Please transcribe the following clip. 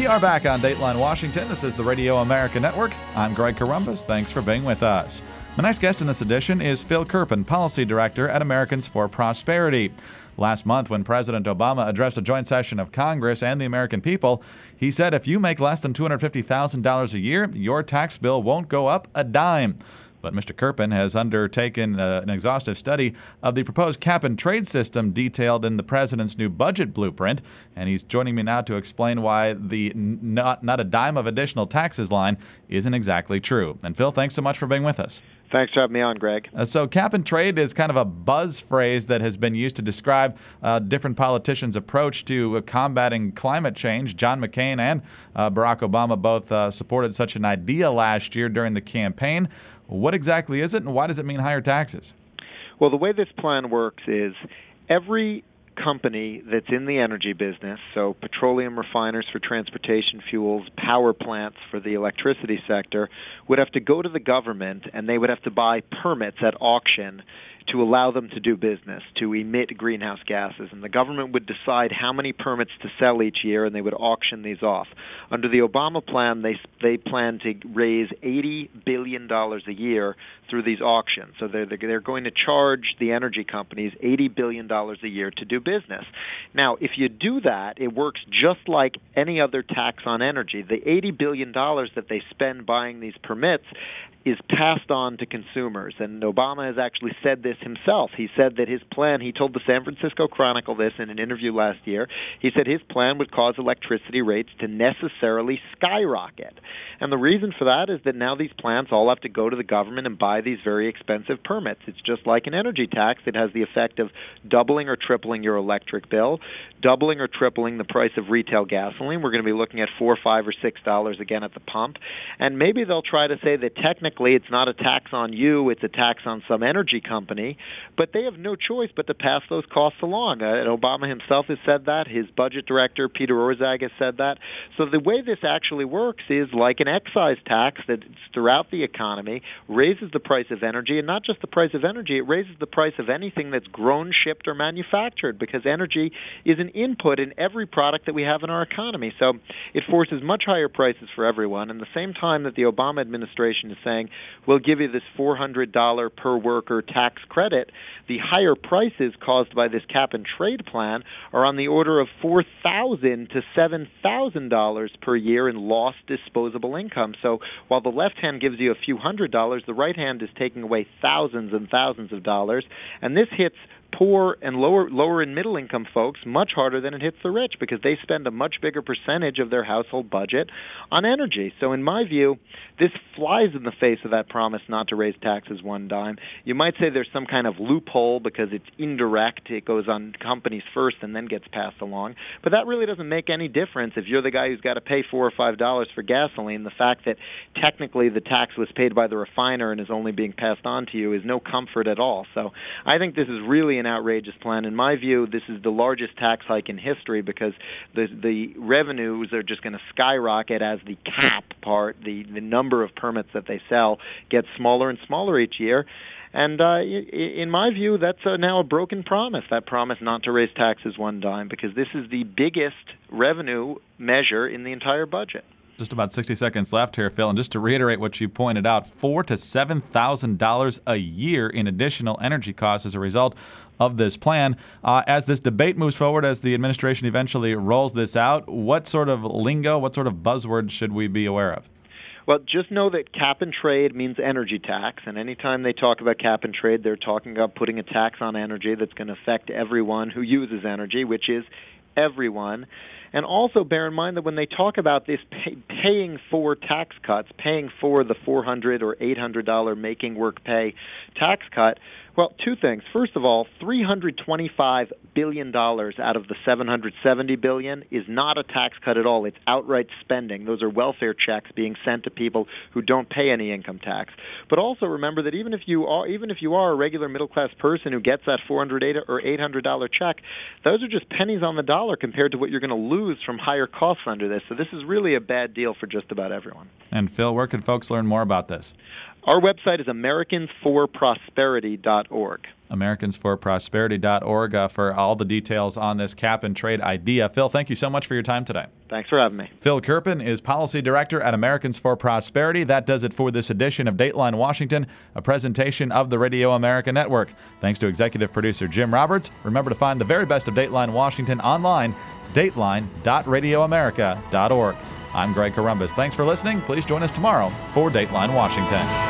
We are back on Dateline Washington. This is the Radio America Network. I'm Greg Corombos. Thanks for being with us. My next guest in this edition is Phil Kerpen, Policy Director at Americans for Prosperity. Last month, when President Obama addressed a joint session of Congress and the American people, he said if you make less than $250,000 a year, your tax bill won't go up a dime. But Mr. Kerpen has undertaken an exhaustive study of the proposed cap-and-trade system detailed in the president's new budget blueprint, and he's joining me now to explain why the not a dime of additional taxes line isn't exactly true. And Phil, thanks so much for being with us. Thanks for having me on, Greg. So cap-and-trade is kind of a buzz phrase that has been used to describe different politicians' approach to combating climate change. John McCain and Barack Obama both supported such an idea last year during the campaign. What exactly is it, and why does it mean higher taxes? Well, the way this plan works is every company that's in the energy business, so petroleum refiners for transportation fuels, power plants for the electricity sector, would have to go to the government and they would have to buy permits at auction to allow them to do business, to emit greenhouse gases. And the government would decide how many permits to sell each year, and they would auction these off. Under the Obama plan, they plan to raise $80 billion a year through these auctions. So they're going to charge the energy companies $80 billion a year to do business. Now, if you do that, it works just like any other tax on energy. The $80 billion that they spend buying these permits is passed on to consumers. And Obama has actually said this himself. He said that his plan, he told the San Francisco Chronicle this in an interview last year, he said his plan would cause electricity rates to necessarily skyrocket. And the reason for that is that now these plants all have to go to the government and buy these very expensive permits. It's just like an energy tax. It has the effect of doubling or tripling your electric bill, doubling or tripling the price of retail gasoline. We're going to be looking at $4, $5, or $6 again at the pump. And maybe they'll try to say that technically it's not a tax on you, it's a tax on some energy company, but they have no choice but to pass those costs along. And Obama himself has said that. His budget director, Peter Orszag, has said that. So the way this actually works is like an excise tax that's throughout the economy, raises the price of energy, and not just the price of energy, it raises the price of anything that's grown, shipped, or manufactured, because energy is an input in every product that we have in our economy. So it forces much higher prices for everyone. And the same time that the Obama administration is saying, we'll give you this $400 per worker tax credit, the higher prices caused by this cap-and-trade plan are on the order of $4,000 to $7,000 per year in lost disposable income. So while the left hand gives you a few $100s, the right hand is taking away thousands and thousands of dollars, and this hits poor and lower and middle income folks much harder than it hits the rich, because they spend a much bigger percentage of their household budget on energy. So in my view, this flies in the face of that promise not to raise taxes one dime. You might say there's some kind of loophole because it's indirect. It goes on companies first and then gets passed along. But that really doesn't make any difference if you're the guy who's got to pay $4 or $5 for gasoline. The fact that technically the tax was paid by the refiner and is only being passed on to you is no comfort at all. So I think this is really an outrageous plan. In my view, this is the largest tax hike in history, because the revenues are just going to skyrocket as the cap part, the number of permits that they sell, gets smaller and smaller each year. And in my view, that's now a broken promise, that promise not to raise taxes one dime, because this is the biggest revenue measure in the entire budget. Just about 60 seconds left here, Phil. And just to reiterate what you pointed out, $4,000 to $7,000 a year in additional energy costs as a result of this plan. As this debate moves forward, as the administration eventually rolls this out, what sort of lingo, what sort of buzzwords should we be aware of? Well, just know that cap-and-trade means energy tax, and anytime they talk about cap-and-trade, they're talking about putting a tax on energy that's going to affect everyone who uses energy, which is everyone. And also bear in mind that when they talk about this paying for tax cuts, paying for the $400 or $800 making work pay tax cut, well, two things. First of all, $325 billion out of the $770 billion is not a tax cut at all. It's outright spending. Those are welfare checks being sent to people who don't pay any income tax. But also remember that even if you are a regular middle class person who gets that $400 or $800 check, those are just pennies on the dollar compared to what you're going to lose from higher costs under this. So this is really a bad deal for just about everyone. And Phil, where can folks learn more about this? Our website is americansforprosperity.org. Americansforprosperity.org for all the details on this cap and trade idea. Phil, thank you so much for your time today. Thanks for having me. Phil Kerpen is Policy Director at Americans for Prosperity. That does it for this edition of Dateline Washington, a presentation of the Radio America Network. Thanks to executive producer Jim Roberts. Remember to find the very best of Dateline Washington online, dateline.radioamerica.org. I'm Greg Corombos. Thanks for listening. Please join us tomorrow for Dateline Washington.